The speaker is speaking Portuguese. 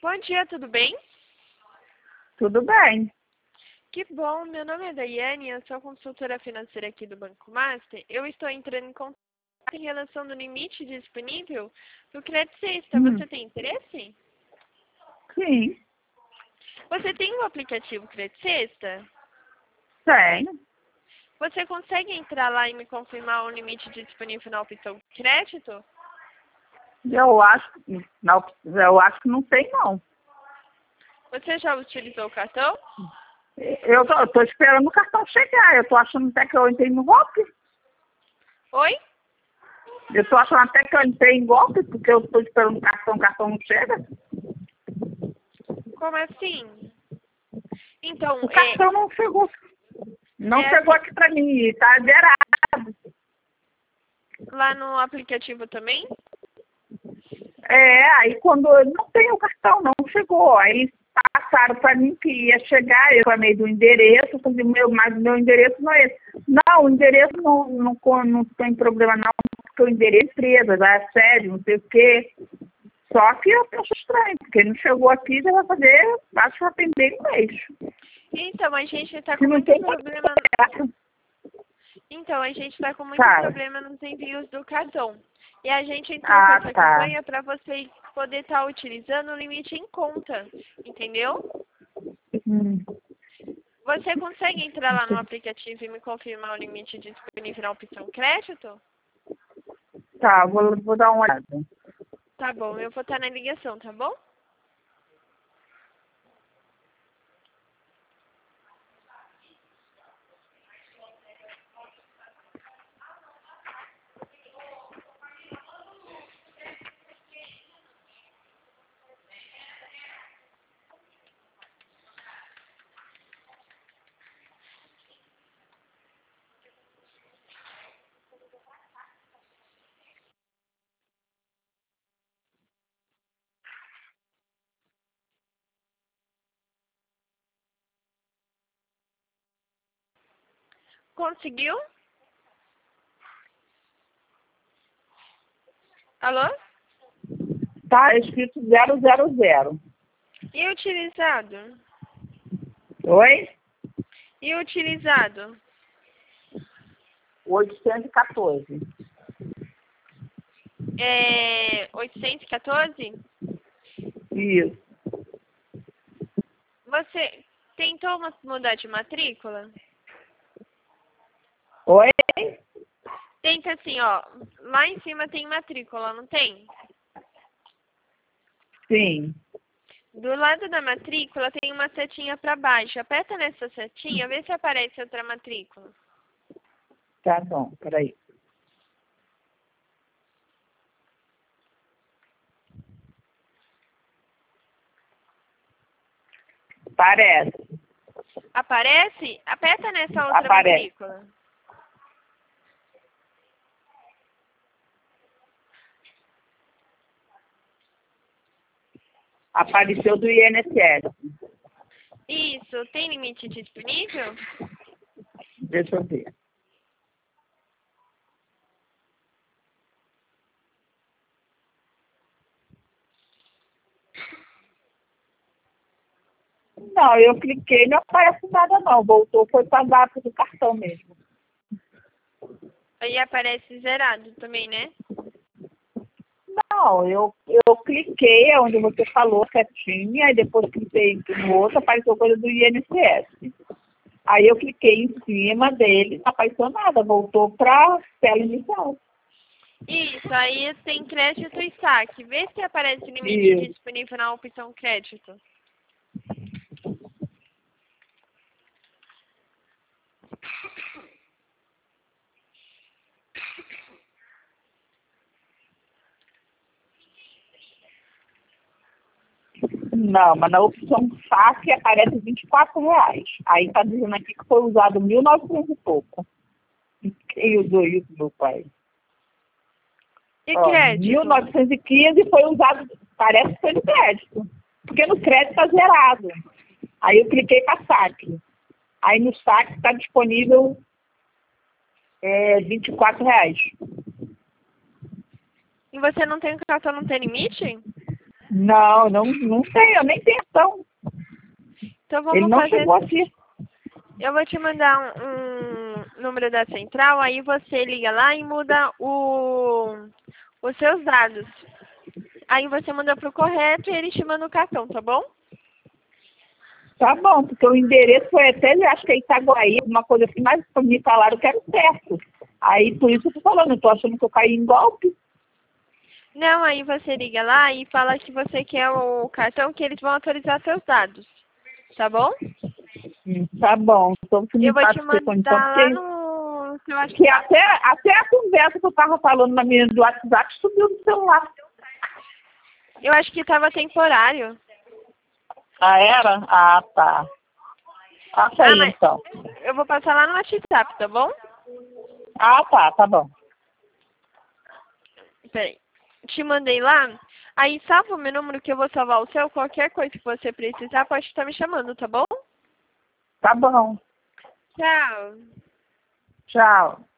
Bom dia, tudo bem? Tudo bem. Que bom, meu nome é Daiane, eu sou consultora financeira aqui do Banco Master. Eu estou entrando em contato em relação do limite disponível do Crédito Sexta. Você tem interesse? Sim, Você tem o aplicativo Crédito Sexta? tenho. Você consegue entrar lá e me confirmar o limite disponível na opção crédito? Eu acho que não tem, não. Você já utilizou o cartão? Eu tô esperando o cartão chegar. Eu tô achando até que eu entrei no golpe. Oi? Eu tô achando até que eu entrei em golpe, porque eu tô esperando o cartão não chega. Como assim? Então, O cartão não chegou. Não chegou aqui pra mim, tá zerado. lá no aplicativo também? Aí quando eu não tenho o cartão, não chegou. Aí passaram para mim que ia chegar, eu chamei do endereço, eu falei, mas o meu endereço não é esse. Não, o endereço não tem problema não, porque o endereço é empresa, da sede, não sei o quê. Só que eu acho estranho, porque não chegou aqui, já vai fazer, acho que vai atender um mês. Então, a gente está Se com não muito tem problema. contato, Então, a gente está com muito cara. problema nos envios do cartão. E a gente entrou com essa Tá. campanha para você poder estar utilizando o limite em conta, entendeu? Hum. Você consegue entrar lá no aplicativo e me confirmar o limite disponível na opção crédito? Tá, vou dar uma olhada. Tá bom, eu vou estar na ligação, tá bom? Conseguiu? Alô? Tá escrito 000. E utilizado? Oi? E utilizado? 814. 814? Isso. Você tentou mudar de matrícula? Oi? Tenta assim, ó. Lá em cima tem matrícula, não tem? Sim. Do lado da matrícula tem uma setinha para baixo. Aperta nessa setinha, vê se aparece outra matrícula. Tá bom, peraí. Parece. Aparece? Aperta nessa outra Aparece. matrícula. Apareceu do INSS. Isso. Tem limite disponível? Deixa eu ver. Não, eu cliquei, não aparece nada não. Voltou, foi para a data do cartão mesmo. Aí aparece zerado também, né? Não, eu cliquei onde você falou certinho, aí depois cliquei no outro, apareceu coisa do INSS. Aí eu cliquei em cima dele, não apareceu nada, voltou para a tela inicial. Isso. Aí tem crédito e saque. Vê se aparece limite Isso. disponível na opção crédito. Não, mas na opção saque aparece R$ 24. Aí está dizendo aqui que foi usado 1.900 e pouco. Quem usou isso, meu pai? E Ó, crédito? 1915 foi usado, parece que foi no crédito. Porque no crédito está zerado. Aí eu cliquei para saque. Aí no saque está disponível R$ 24. E você não tem cartão, não tem limite? Não tem, eu nem tenho ação. Então vamos Ele não fazer. chegou aqui. Eu vou te mandar um número da central, aí você liga lá e muda os seus dados. Aí você manda pro correto e ele te manda o cartão, tá bom? Tá bom, porque o endereço foi até, acho que é Itaguaí, uma coisa assim, mas me falaram que era certo. Aí por isso eu tô falando, eu tô achando que eu caí em golpe. Não, aí você liga lá e fala que você quer o cartão, que eles vão autorizar seus dados. Tá bom? Tá bom, então você me Eu vou passa te o telefone, então, mandar lá porque no seu que WhatsApp. até a conversa que eu tava falando na minha do WhatsApp subiu no celular. Eu acho que estava temporário. Ah, era? Ah, tá. Passa aí, Mas então. eu vou passar lá no WhatsApp, tá bom? Ah, tá bom. Peraí. Te mandei lá. Aí salva o meu número que eu vou salvar o seu. Qualquer coisa que você precisar, pode estar me chamando, tá bom? Tá bom. Tchau. Tchau.